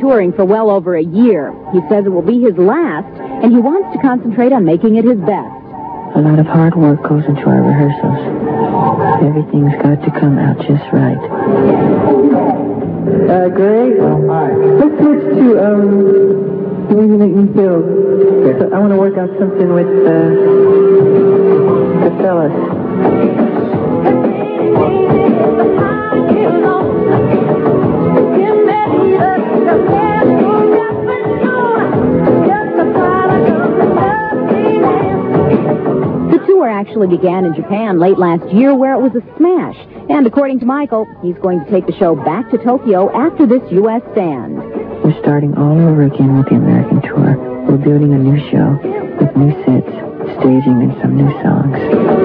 touring for well over a year. He says it will be his last, and he wants to concentrate on making it his best. A lot of hard work goes into our rehearsals. Everything's got to come out just right. Greg? Hi. Let's switch to, the way you make me feel. Okay. So I want to work out something with, the fellas. Actually began in Japan late last year, where it was a smash. And according to Michael, he's going to take the show back to Tokyo after this U.S. stand. We're starting all over again with the American tour. We're building a new show with new sets, staging, and some new songs.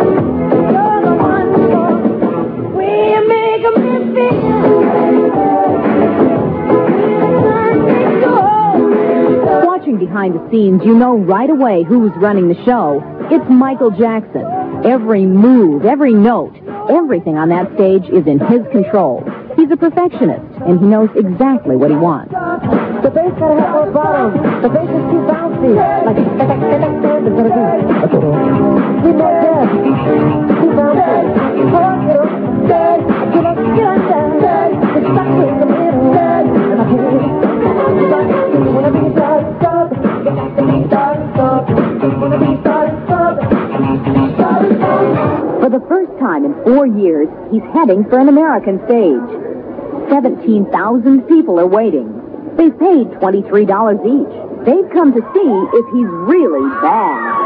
Watching behind the scenes, you know right away who's running the show. It's Michael Jackson. Every move, every note, everything on that stage is in his control. He's a perfectionist, and he knows exactly what he wants. The bass gotta have more bottom. The bass is too bouncy. Like, it's gonna be. Too more dead. Too bouncy. It's stuck in the middle. And I hate it. You wanna be started, stop. You got to be started, stop. You wanna be started, stop. For the first time in 4 years, he's heading for an American stage. 17,000 people are waiting. They've paid $23 each. They've come to see if he's really bad.